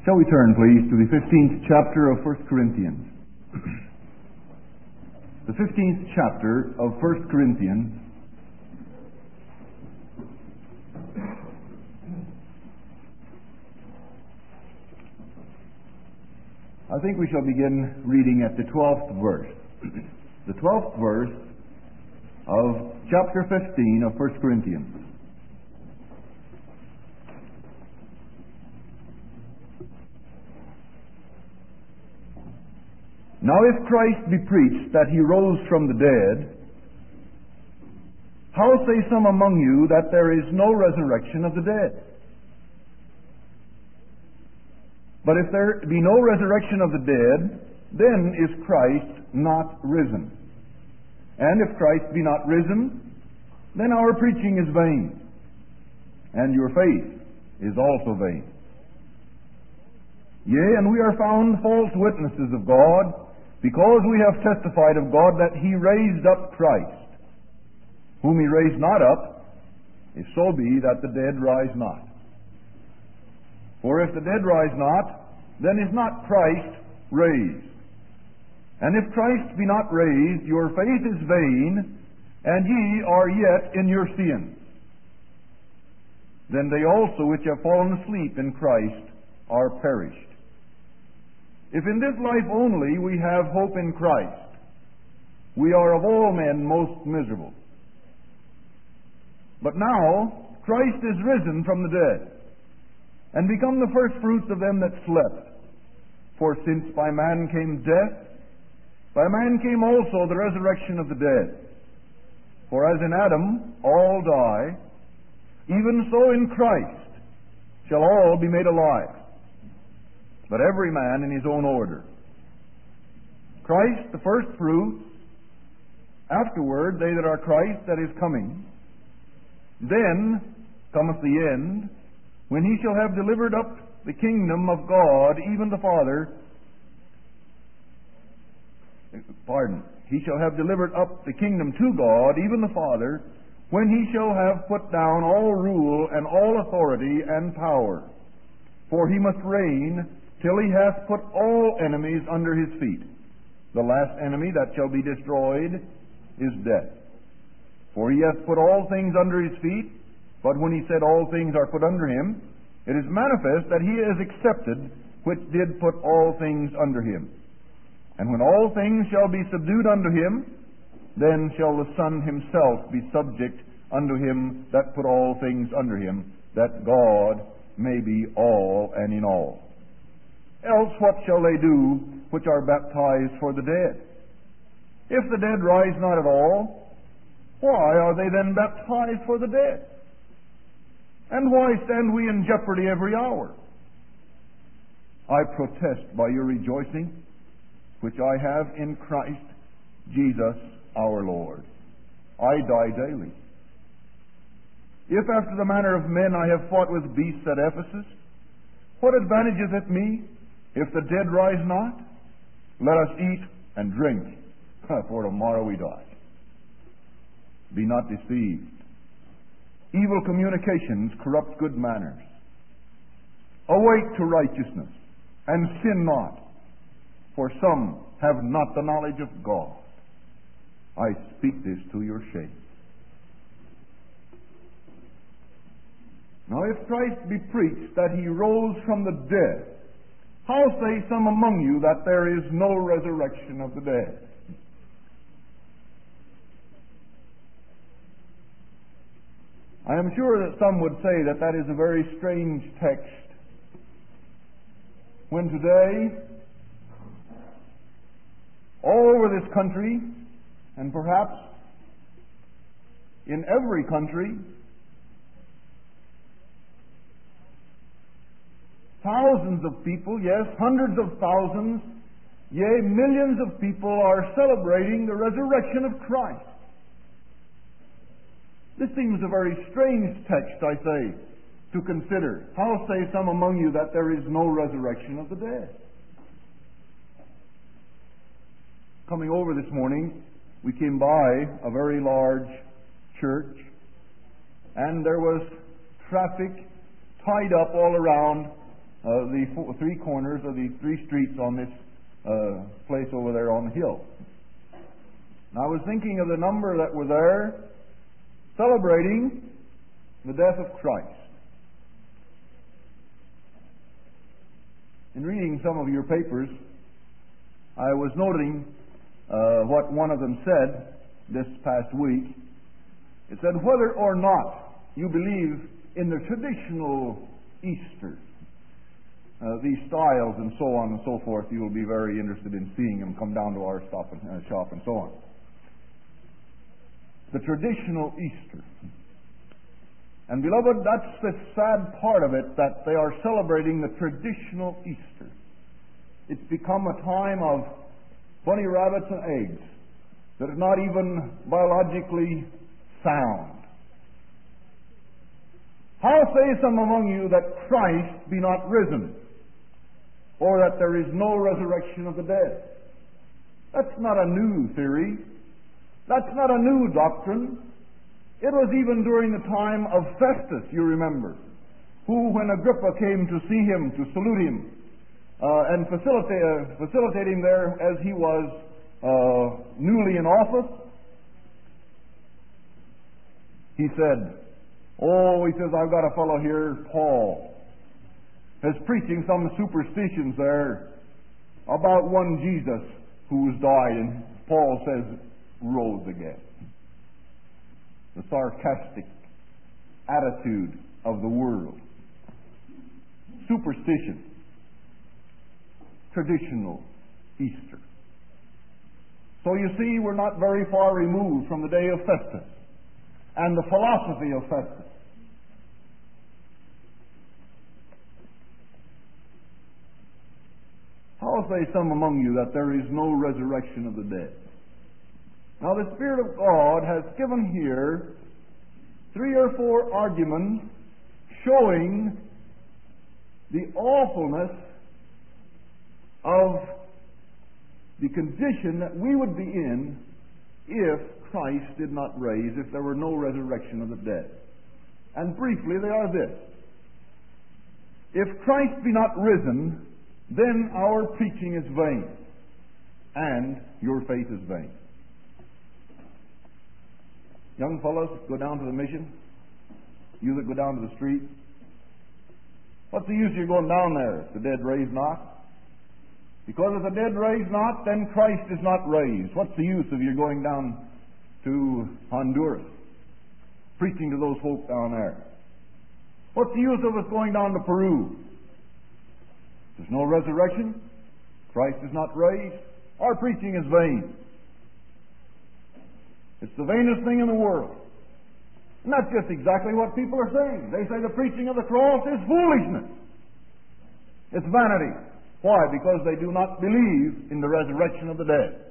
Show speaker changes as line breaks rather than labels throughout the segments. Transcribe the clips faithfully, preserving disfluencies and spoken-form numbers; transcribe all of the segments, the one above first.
Shall we turn, please, to the fifteenth chapter of First Corinthians? The fifteenth chapter of First Corinthians. I think we shall begin reading at the twelfth verse. The twelfth verse of chapter fifteen of First Corinthians. Now if Christ be preached that he rose from the dead, how say some among you that there is no resurrection of the dead? But if there be no resurrection of the dead, then is Christ not risen. And if Christ be not risen, then our preaching is vain, and your faith is also vain. Yea, and we are found false witnesses of God, because we have testified of God that he raised up Christ, whom he raised not up, if so be that the dead rise not. For if the dead rise not, then is not Christ raised. And if Christ be not raised, your faith is vain, and ye are yet in your sins. Then they also which have fallen asleep in Christ are perished. If in this life only we have hope in Christ, we are of all men most miserable. But now Christ is risen from the dead, and become the firstfruits of them that slept. For since by man came death, by man came also the resurrection of the dead. For as in Adam all die, even so in Christ shall all be made alive, but every man in his own order. Christ the first fruits, afterward they that are Christ that is coming. Then cometh the end, when he shall have delivered up the kingdom of God, even the Father. Pardon. He shall have delivered up the kingdom to God, even the Father, when he shall have put down all rule and all authority and power. For he must reign till he hath put all enemies under his feet. The last enemy that shall be destroyed is death. For he hath put all things under his feet, but when he said all things are put under him, it is manifest that he is accepted which did put all things under him. And when all things shall be subdued unto him, then shall the Son himself be subject unto him that put all things under him, that God may be all and in all. Else what shall they do which are baptized for the dead? If the dead rise not at all, why are they then baptized for the dead? And why stand we in jeopardy every hour? I protest by your rejoicing, which I have in Christ Jesus our Lord. I die daily. If after the manner of men I have fought with beasts at Ephesus, what advantage is it me? If the dead rise not, let us eat and drink, for tomorrow we die. Be not deceived. Evil communications corrupt good manners. Awake to righteousness, and sin not, for some have not the knowledge of God. I speak this to your shame. Now if Christ be preached that he rose from the dead, how say some among you that there is no resurrection of the dead? I am sure that some would say that that is a very strange text, when today, all over this country, and perhaps in every country, thousands of people, yes, hundreds of thousands, yea, millions of people are celebrating the resurrection of Christ. This seems a very strange text, I say, to consider. How say some among you that there is no resurrection of the dead? Coming over this morning, we came by a very large church, and there was traffic tied up all around uh, the four, three corners of the three streets on this uh, place over there on the hill. And I was thinking of the number that were there celebrating the death of Christ. In reading some of your papers, I was noting uh, what one of them said this past week. It said, whether or not you believe in the traditional Easter, uh, these styles and so on and so forth, you will be very interested in seeing them come down to our stop and, uh, shop and so on. The traditional Easter. And beloved, that's the sad part of it, that they are celebrating the traditional Easter. It's become a time of bunny rabbits and eggs that are not even biologically sound. How say some among you that Christ be not risen, or that there is no resurrection of the dead? That's not a new theory. That's not a new doctrine. It was even during the time of Festus, you remember, who, when Agrippa came to see him, to salute him, uh, and facilitate, uh, facilitate him there as he was uh, newly in office, he said, oh, he says, I've got a fellow here, Paul, is preaching some superstitions there about one Jesus who was died, and Paul says, rose again. The sarcastic attitude of the world. Superstition. Traditional Easter. So you see, we're not very far removed from the day of Festus and the philosophy of Festus. How say some among you that there is no resurrection of the dead? Now, the Spirit of God has given here three or four arguments showing the awfulness of the condition that we would be in if Christ did not raise, if there were no resurrection of the dead. And briefly, they are this. If Christ be not risen, then our preaching is vain, and your faith is vain. Young fellows, go down to the mission. You that go down to the street. What's the use of you going down there if the dead raise not? Because if the dead raise not, then Christ is not raised. What's the use of you going down to Honduras, preaching to those folk down there? What's the use of us going down to Peru? There's no resurrection. Christ is not raised. Our preaching is vain. It's the vainest thing in the world. And that's just exactly what people are saying. They say the preaching of the cross is foolishness. It's vanity. Why? Because they do not believe in the resurrection of the dead.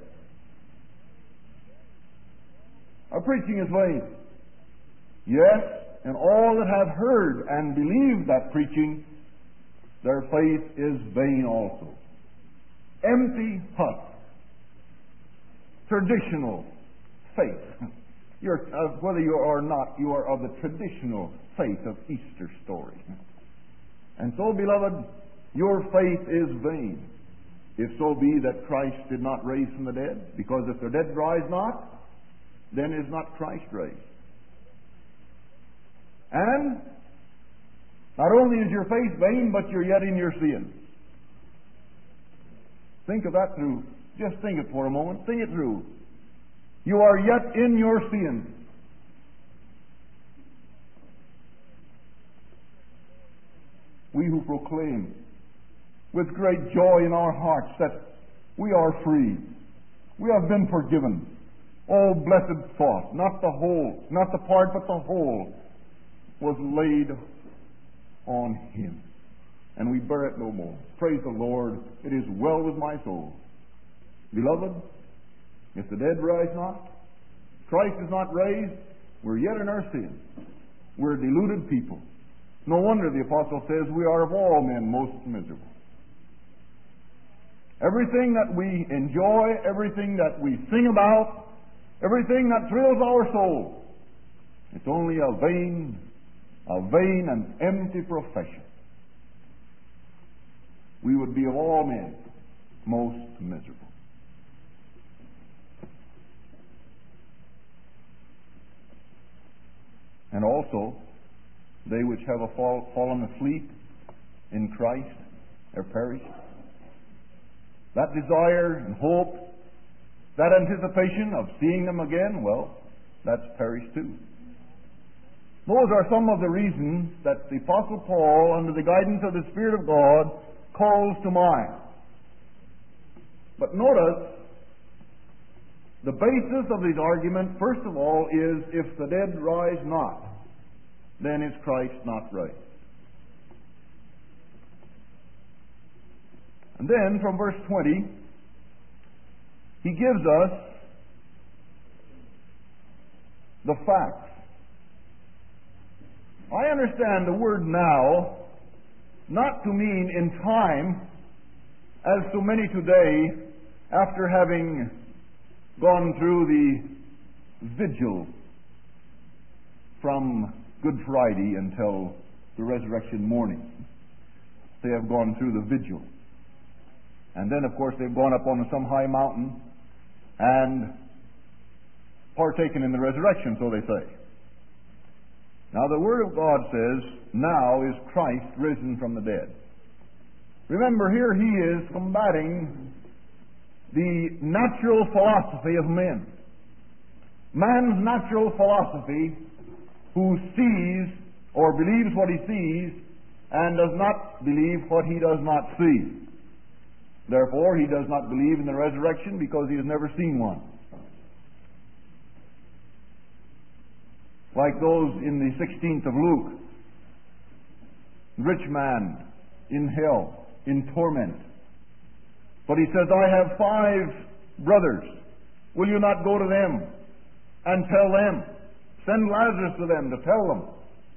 Our preaching is vain. Yes, and all that have heard and believed that preaching, their faith is vain also. Empty husk. Traditional faith. You're, uh, whether you are or not, you are of the traditional faith of Easter story. And so, beloved, your faith is vain, if so be that Christ did not raise from the dead. Because if the dead rise not, then is not Christ raised. And not only is your faith vain, but you're yet in your sin. Think of that through. Just think it for a moment. Think it through. You are yet in your sin. We who proclaim with great joy in our hearts that we are free, we have been forgiven. Oh, blessed thought! Not the whole, not the part, but the whole was laid on Him, and we bear it no more. Praise the Lord! It is well with my soul. Beloved, if the dead rise not, Christ is not raised, we're yet in our sin. We're a deluded people. No wonder the apostle says we are of all men most miserable. Everything that we enjoy, everything that we sing about, everything that thrills our soul, it's only a vain, a vain and empty profession. we would be of all men most miserable. And also, they which have a fall, fallen asleep in Christ are perished. That desire and hope, that anticipation of seeing them again, well, that's perished too. Those are some of the reasons that the Apostle Paul, under the guidance of the Spirit of God, calls to mind. But notice, the basis of his argument, first of all, is if the dead rise not, then is Christ not raised. And then from verse twenty, he gives us the facts. I understand the word now not to mean in time, as so many today, after having gone through the vigil from Good Friday until the resurrection morning. They have gone through the vigil. And then, of course, they've gone up on some high mountain and partaken in the resurrection, so they say. Now, the Word of God says, now is Christ risen from the dead. Remember, here he is combating the natural philosophy of men. Man's natural philosophy, who sees or believes what he sees and does not believe what he does not see. Therefore, he does not believe in the resurrection because he has never seen one. Like those in the sixteenth of Luke, rich man in hell, in torment. But he says, I have five brothers. Will you not go to them and tell them? Send Lazarus to them to tell them.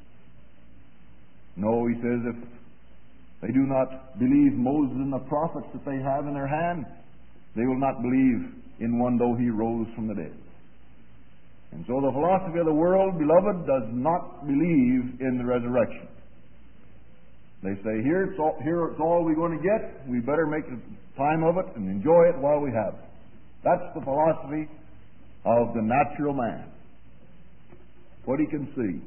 No, he says, if they do not believe Moses and the prophets that they have in their hand, they will not believe in one though he rose from the dead. And so the philosophy of the world, beloved, does not believe in the resurrection. They say, here it's all, here it's all we're going to get. We better make the time of it and enjoy it while we have it. That's the philosophy of the natural man. What he can see.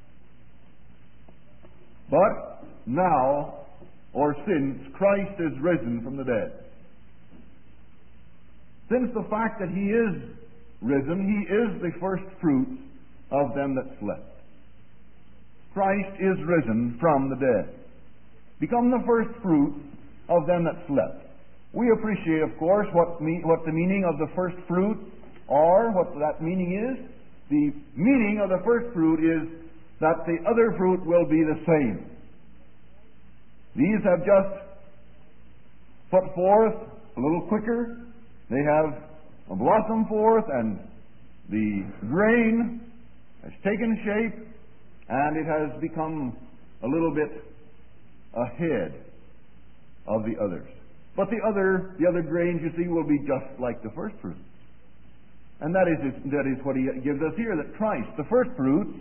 But now, or since Christ is risen from the dead, since the fact that he is risen, he is the first fruits of them that slept. Christ is risen from the dead. Become the first fruits of them that slept. We appreciate, of course, what, me, what the meaning of the first fruit are, what that meaning is. The meaning of the first fruit is that the other fruit will be the same. These have just put forth a little quicker. They have a blossom forth, and the grain has taken shape, and it has become a little bit ahead of the others. But the other, the other grains, you see, will be just like the first fruit. And that is, that is what he gives us here, that Christ, the first fruits,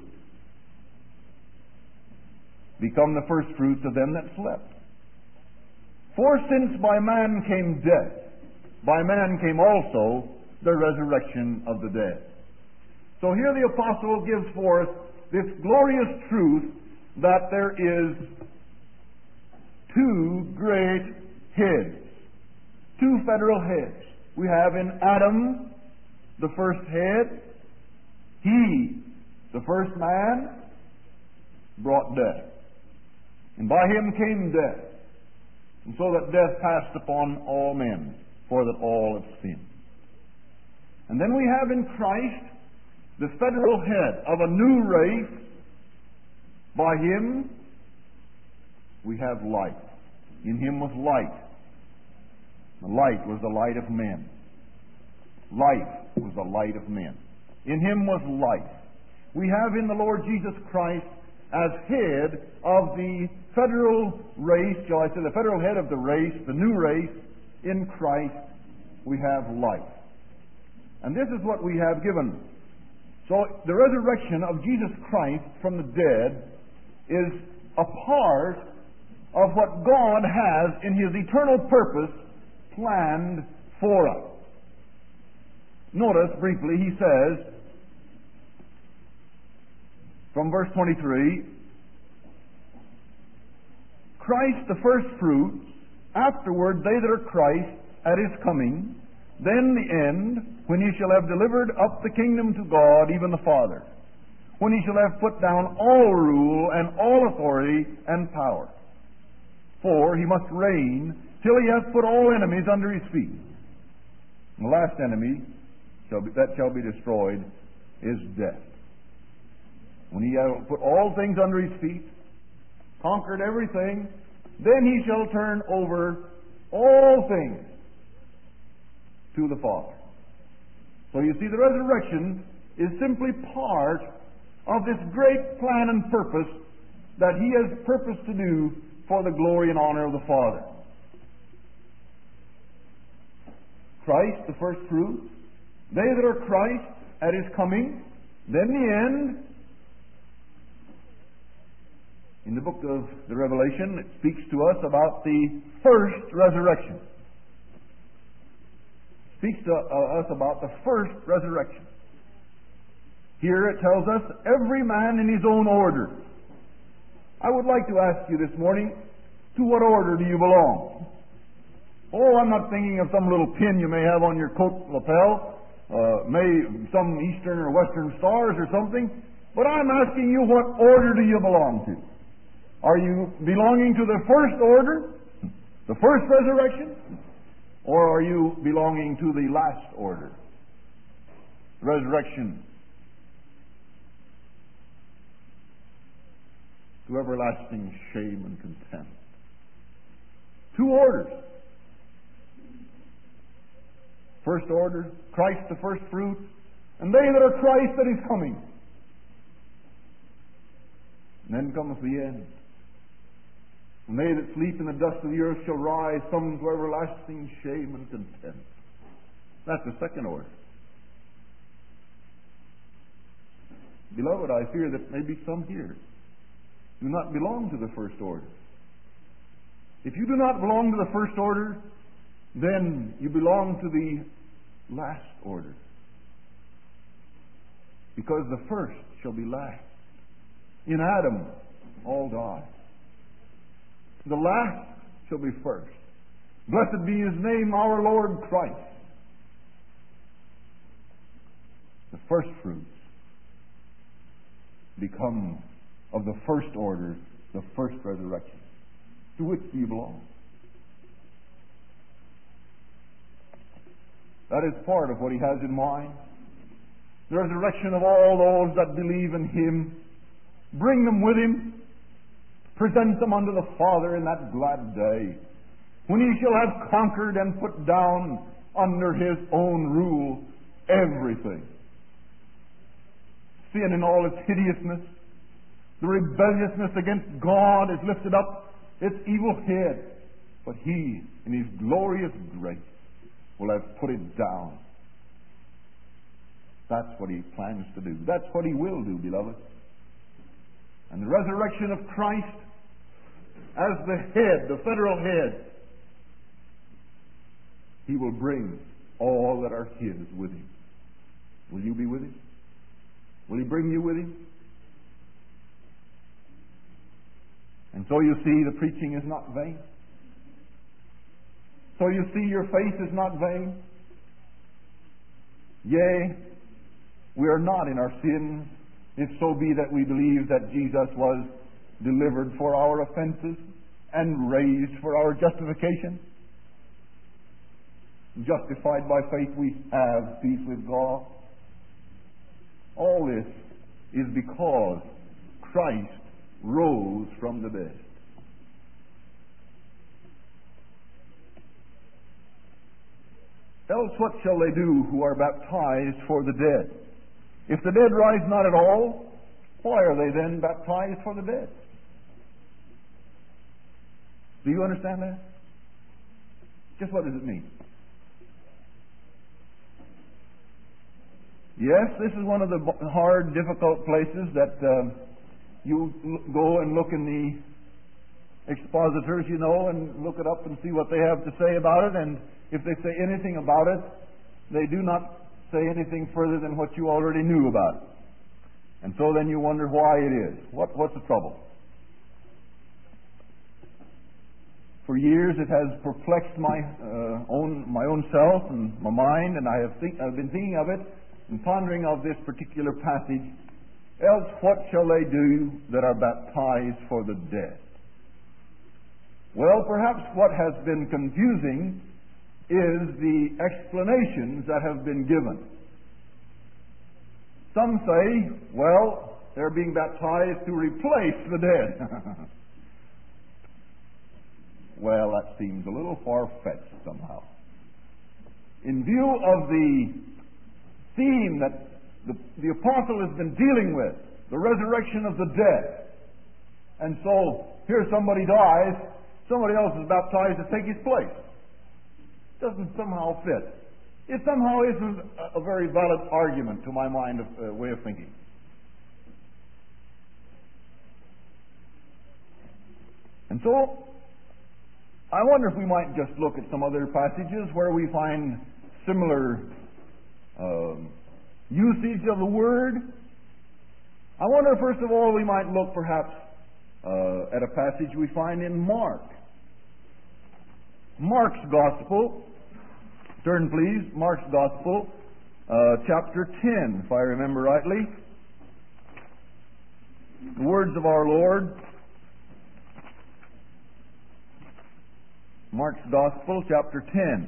become the first fruits of them that slept. For since by man came death, by man came also the resurrection of the dead. So here the apostle gives forth this glorious truth that there is two great heads, two federal heads. We have in Adam the first head. He, the first man, brought death. And by him came death. And so that death passed upon all men, for that all have sinned. And then we have in Christ the federal head of a new race. By him we have light. In him was light. The light was the light of men. Life was the light of men. In him was life. We have in the Lord Jesus Christ as head of the federal race, shall I say, the federal head of the race, the new race, in Christ we have life. And this is what we have given. So the resurrection of Jesus Christ from the dead is a part of what God has in His eternal purpose planned for us. Notice briefly, he says, from verse twenty-three, Christ the first fruits, afterward they that are Christ at His coming, then the end, when He shall have delivered up the kingdom to God, even the Father, when He shall have put down all rule and all authority and power. For He must reign till He hath put all enemies under His feet. And the last enemy shall be, that shall be destroyed is death. When He hath put all things under His feet, conquered everything, then He shall turn over all things to the Father. So you see, the resurrection is simply part of this great plan and purpose that He has purposed to do for the glory and honor of the Father. Christ, the first fruit, they that are Christ at His coming, then the end. In the book of the Revelation, it speaks to us about the first resurrection. It speaks to uh, us about the first resurrection. Here it tells us, every man in his own order. I would like to ask you this morning, to what order do you belong? Oh, I'm not thinking of some little pin you may have on your coat lapel, uh, may some Eastern or Western stars or something, but I'm asking you, what order do you belong to? Are you belonging to the first order, the first resurrection, or are you belonging to the last order, resurrection to everlasting shame and contempt? Two orders. First order, Christ the first fruit, and they that are Christ that is coming. And then cometh the end. And they that sleep in the dust of the earth shall rise, some to everlasting shame and contempt. That's the second order. Beloved, I fear that maybe some here do not belong to the first order. If you do not belong to the first order, then you belong to the last order. Because the first shall be last. In Adam, all die. The last shall be first. Blessed be His name, our Lord Christ. The first fruits become of the first order, the first resurrection. To which do you belong? That is part of what He has in mind. The resurrection of all those that believe in Him. Bring them with Him. Present them unto the Father in that glad day, when He shall have conquered and put down under His own rule everything. Sin in all its hideousness, the rebelliousness against God is lifted up its evil head, but He, in His glorious grace, will have put it down. That's what He plans to do. That's what He will do, beloved. And the resurrection of Christ as the head, the federal head, He will bring all that are His with Him. Will you be with Him? Will He bring you with Him? And so you see, the preaching is not vain. So you see, your faith is not vain. Yea, we are not in our sins, if so be that we believe that Jesus was delivered for our offenses and raised for our justification. Justified by faith, we have peace with God. All this is because Christ rose from the dead. Else what shall they do who are baptized for the dead? If the dead rise not at all, why are they then baptized for the dead? Do you understand that? Just what does it mean? Yes, this is one of the hard, difficult places that uh, you go and look in expositors, you know, and look it up and see what they have to say about it. And if they say anything about it, they do not say anything further than what you already knew about it. And so then you wonder why it is. What, what's the trouble? For years it has perplexed my uh, own my own self and my mind, and I have think, I've been thinking of it and pondering of this particular passage. Else what shall they do that are baptized for the dead? Well, perhaps what has been confusing is the explanations that have been given. Some say, well, they're being baptized to replace the dead. Well, that seems a little far-fetched somehow. In view of the theme that the, the apostle has been dealing with, the resurrection of the dead, and so here somebody dies, somebody else is baptized to take his place. Doesn't somehow fit. It somehow isn't a, a very valid argument to my mind, of, uh, way of thinking. And so, I wonder if we might just look at some other passages where we find similar um, usage of the word. I wonder, first of all, we might look perhaps uh, at a passage we find in Mark. Mark's Gospel. Turn, please. Mark's Gospel, uh, chapter ten, if I remember rightly. The words of our Lord. Mark's Gospel, chapter ten.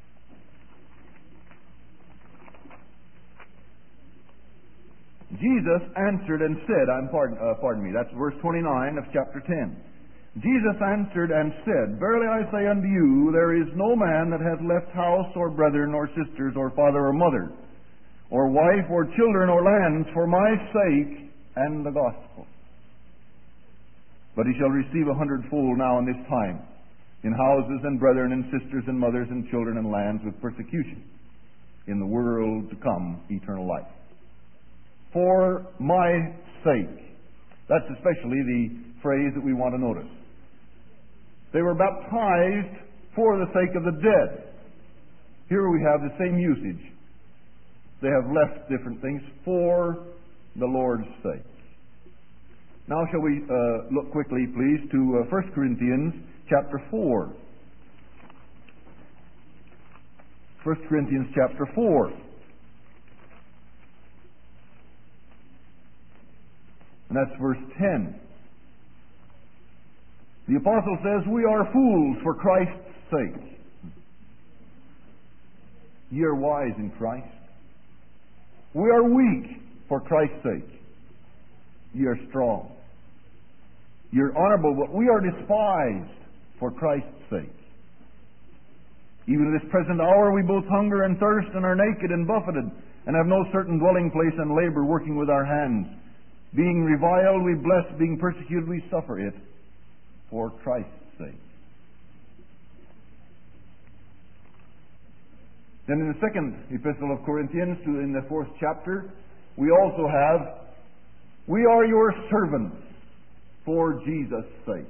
Jesus answered and said, I'm pardon, uh, pardon me, that's verse twenty-nine of chapter ten. Jesus answered and said, Verily I say unto you, there is no man that hath left house, or brethren, or sisters, or father, or mother, or wife, or children, or lands, for my sake and the gospel, but he shall receive a hundredfold now in this time, in houses and brethren and sisters and mothers and children and lands, with persecution, in the world to come eternal life. For my sake. That's especially the phrase that we want to notice. They were baptized for the sake of the dead. Here we have the same usage. They have left different things for the Lord's sake. Now shall we uh, look quickly, please, to uh, First Corinthians chapter four. First Corinthians chapter four. And that's verse ten. The apostle says, We are fools for Christ's sake. Ye are wise in Christ. We are weak for Christ's sake. Ye are strong. Ye are honorable, but we are despised for Christ's sake. Even at this present hour we both hunger and thirst, and are naked and buffeted, and have no certain dwelling place, and labor, working with our hands. Being reviled we bless, being persecuted we suffer it, for Christ's sake. Then in the second epistle of Corinthians, in the fourth chapter, we also have, We are your servants for Jesus' sake.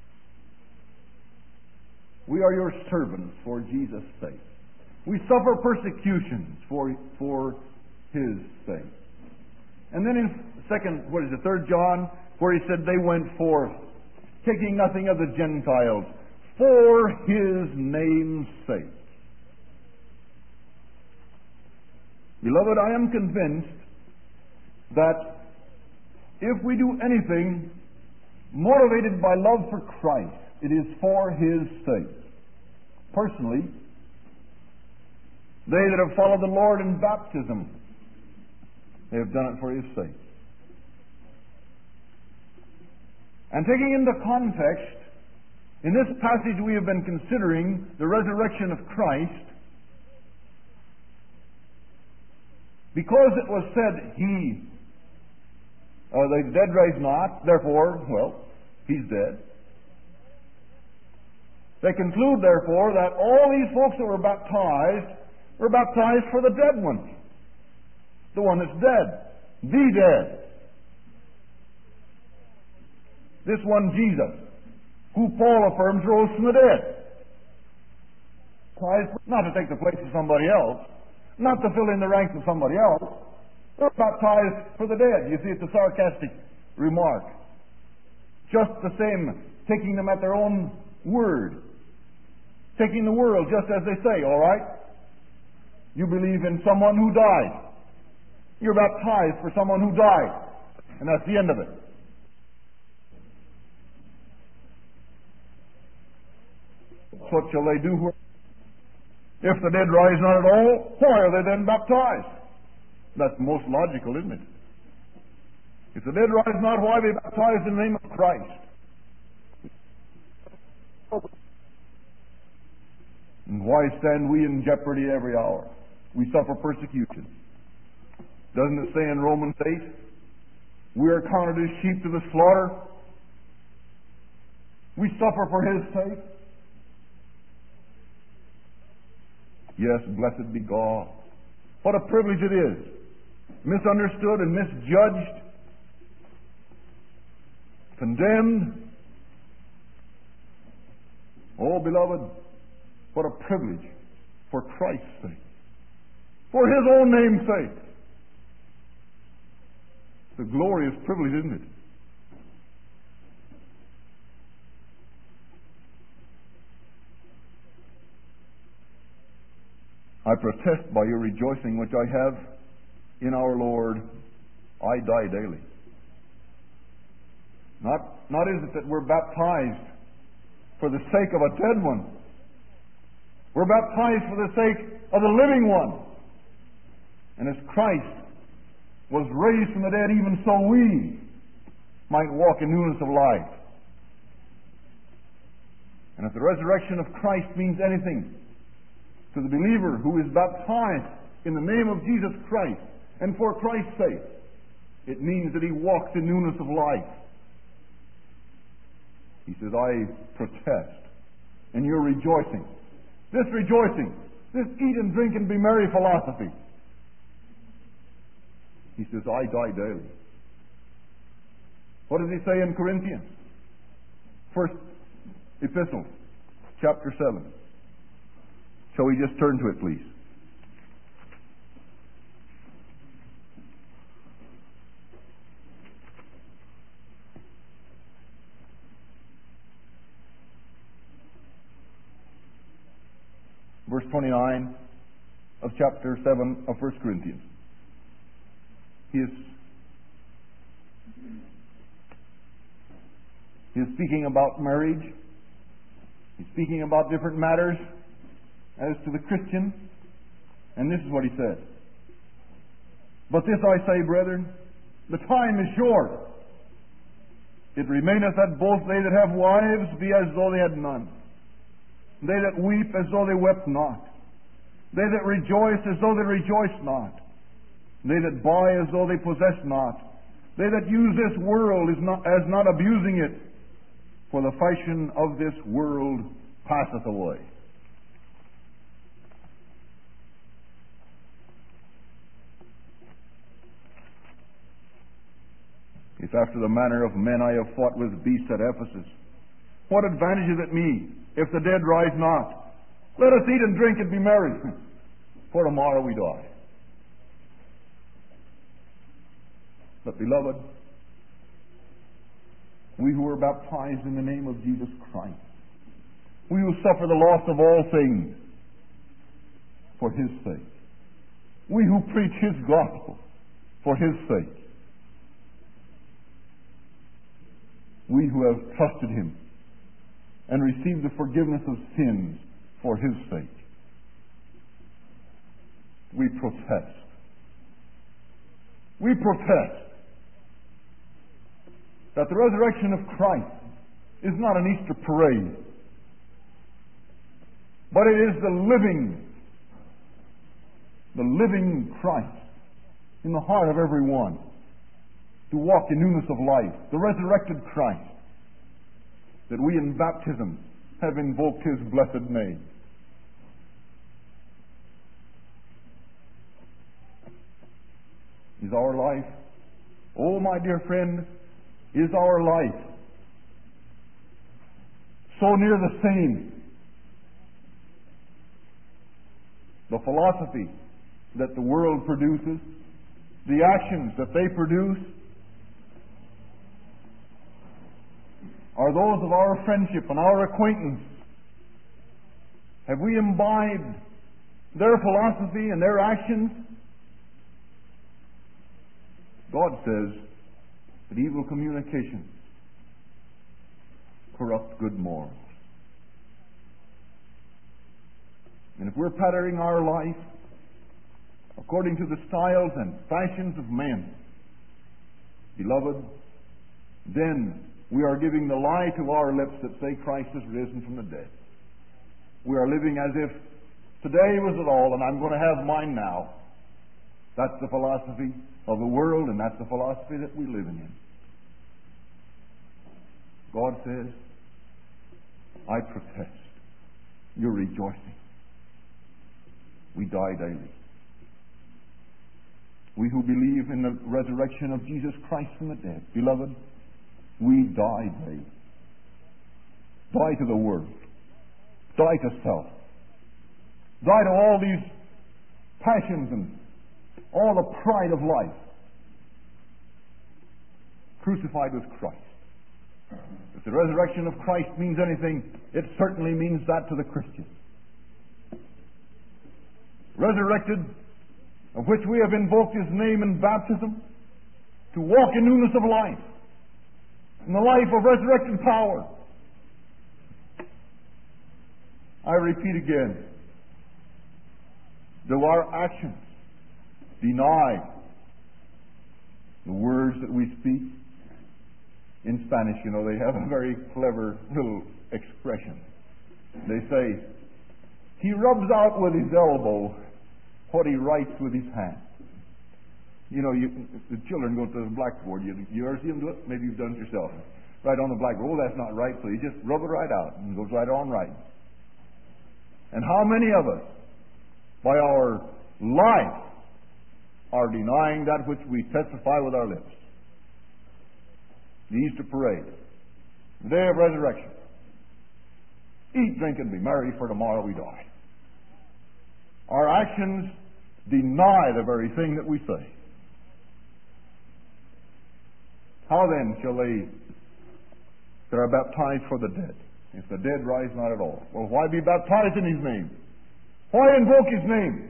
We are your servants for Jesus' sake. We suffer persecutions for, for His sake. And then in second, what is it, third John, where he said they went forth, taking nothing of the Gentiles, for His name's sake. Beloved, I am convinced that if we do anything motivated by love for Christ, it is for His sake. Personally, they that have followed the Lord in baptism, they have done it for His sake. And taking into context, in this passage we have been considering the resurrection of Christ, because it was said, He, uh, the dead rise not, therefore, well, He's dead. They conclude, therefore, that all these folks that were baptized were baptized for the dead one. The one that's dead. The dead. This one, Jesus. who Paul affirms rose from the dead. Baptized not to take the place of somebody else, not to fill in the ranks of somebody else. They're baptized for the dead. You see, it's a sarcastic remark. Just the same, taking them at their own word. Taking the world just as they say, all right? You believe in someone who died. You're baptized for someone who died. And that's the end of it. What shall they do? If the dead rise not at all, why are they then baptized? That's most logical, isn't it? If the dead rise not, why be baptized in the name of Christ? And why stand we in jeopardy every hour? We suffer persecution. Doesn't it say in Romans eight, we are counted as sheep to the slaughter? We suffer for His sake. Yes, blessed be God. What a privilege it is. Misunderstood and misjudged. Condemned. Oh, beloved, what a privilege for Christ's sake. For His own name's sake. It's a glorious privilege, isn't it? I protest by your rejoicing which I have in our Lord, I die daily. Not, not is it that we're baptized for the sake of a dead one. We're baptized for the sake of the living one. And as Christ was raised from the dead, even so we might walk in newness of life. And if the resurrection of Christ means anything to the believer who is baptized in the name of Jesus Christ and for Christ's sake, it means that he walks in newness of life. He says, I protest. And you're rejoicing. This rejoicing, this eat and drink and be merry philosophy. He says, I die daily. What does he say in Corinthians? First Epistle, chapter seven. Shall we just turn to it, please? Verse twenty-nine of chapter seven of First Corinthians. He is, he is speaking about marriage. He's speaking about different matters as to the Christian. And this is what he said. But this I say, brethren, the time is short. It remaineth that both they that have wives be as though they had none. They that weep as though they wept not. They that rejoice as though they rejoiced not. They that buy as though they possess not. They that use this world is not, as not abusing it. For the fashion of this world passeth away. If after the manner of men I have fought with beasts at Ephesus, what advantage is it me, if the dead rise not? Let us eat and drink and be merry, for tomorrow we die. But beloved, we who are baptized in the name of Jesus Christ, we who suffer the loss of all things for His sake, we who preach His gospel for His sake, we who have trusted Him and received the forgiveness of sins for His sake, we protest. We protest that the resurrection of Christ is not an Easter parade, but it is the living, the living Christ in the heart of every one to walk in newness of life, the resurrected Christ, that we in baptism have invoked His blessed name. Is our life, oh my dear friend, is our life so near the same. The philosophy that the world produces, the actions that they produce, are those of our friendship and our acquaintance. Have we imbibed their philosophy and their actions? God says that evil communications corrupt good morals. And if we're patterning our life according to the styles and fashions of men, beloved, then we are giving the lie to our lips that say Christ is risen from the dead. We are living as if today was it all and I'm going to have mine now. That's the philosophy of the world, and that's the philosophy that we live in. God says, I protest. You're rejoicing. We die daily. We who believe in the resurrection of Jesus Christ from the dead, beloved, we die daily. Die to the world. Die to self. Die to all these passions and all the pride of life. Crucified with Christ. If the resurrection of Christ means anything, it certainly means that to the Christian. Resurrected, of which we have invoked His name in baptism, to walk in newness of life, in the life of resurrected power. I repeat again, do our actions deny the words that we speak? In Spanish, you know, they have a very clever little expression. They say, he rubs out with his elbow what he writes with his hand. You know, you, the children go to the blackboard. You, you ever see them do it? Maybe you've done it yourself. Right on the blackboard. Oh, that's not right. So you just rub it right out and it goes right on right. And how many of us, by our life, are denying that which we testify with our lips? The Easter parade, the day of resurrection. Eat, drink, and be merry, for tomorrow we die. Our actions deny the very thing that we say. How then shall they that are baptized for the dead, if the dead rise not at all? Well, why be baptized in His name? Why invoke His name?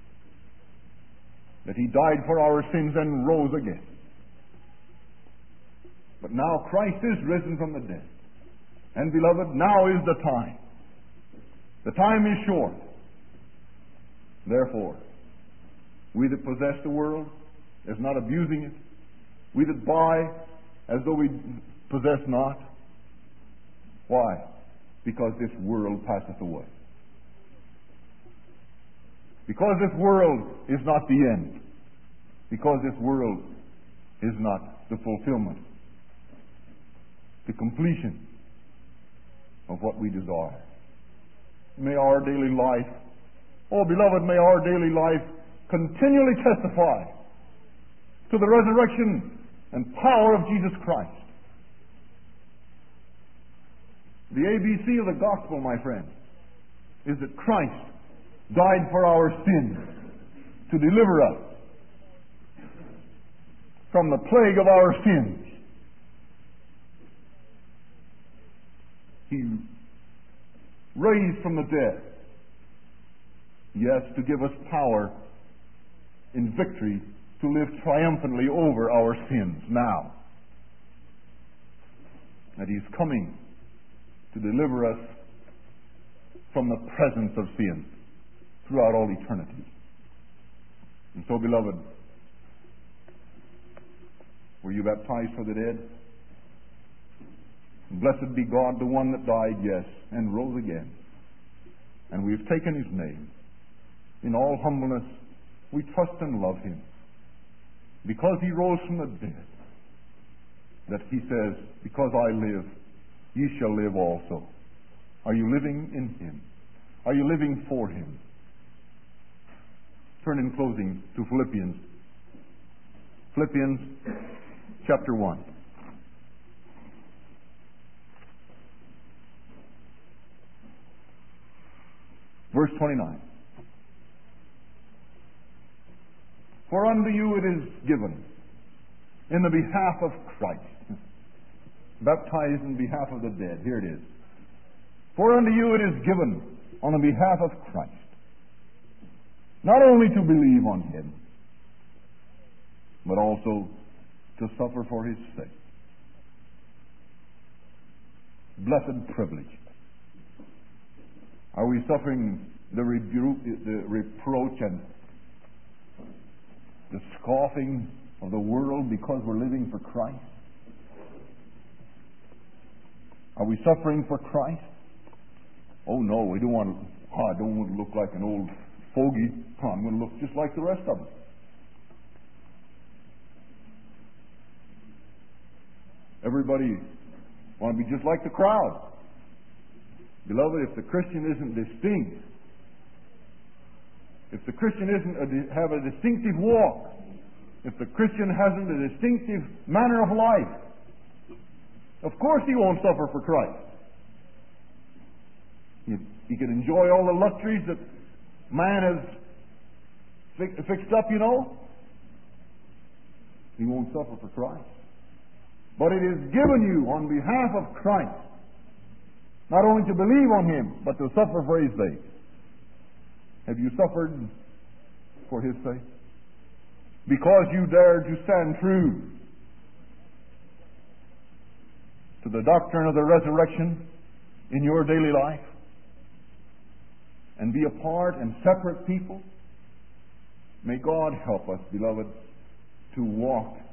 That He died for our sins and rose again. But now Christ is risen from the dead. And beloved, now is the time. The time is short. Therefore, we that possess the world as not abusing it, we that buy as though we possess not. Why? Because this world passeth away. Because this world is not the end. Because this world is not the fulfillment, the completion of what we desire. May our daily life, oh beloved, may our daily life continually testify to the resurrection and power of Jesus Christ. The A B C of the gospel, my friend, is that Christ died for our sins to deliver us from the plague of our sins. He raised from the dead, yes, to give us power in victory to live triumphantly over our sins now. That He's coming to deliver us from the presence of sin throughout all eternity. And so, beloved, were you baptized for the dead? Blessed be God, the one that died, yes, and rose again. And we've taken His name. In all humbleness, we trust and love Him. Because He rose from the dead, that He says, because I live, ye shall live also. Are you living in Him? Are you living for Him? Turn in closing to Philippians. Philippians chapter one. Verse twenty-nine. For unto you it is given in the behalf of Christ. Baptized in behalf of the dead. Here it is. For unto you it is given on the behalf of Christ, not only to believe on Him, but also to suffer for His sake. Blessed privilege. Are we suffering the rebuke, the reproach and the scoffing of the world because we're living for Christ? Are we suffering for Christ? Oh no, we don't want to, oh, I don't want to look like an old fogey. Oh, I'm going to look just like the rest of us. Everybody want to be just like the crowd. Beloved, if the Christian isn't distinct, if the Christian isn't a, have a distinctive walk, if the Christian hasn't a distinctive manner of life, of course he won't suffer for Christ. He, he can enjoy all the luxuries that man has fi- fixed up, you know. He won't suffer for Christ. But it is given you on behalf of Christ, not only to believe on Him, but to suffer for His sake. Have you suffered for His sake? Because you dared to stand true to the doctrine of the resurrection in your daily life and be apart and separate people? May God help us, beloved, to walk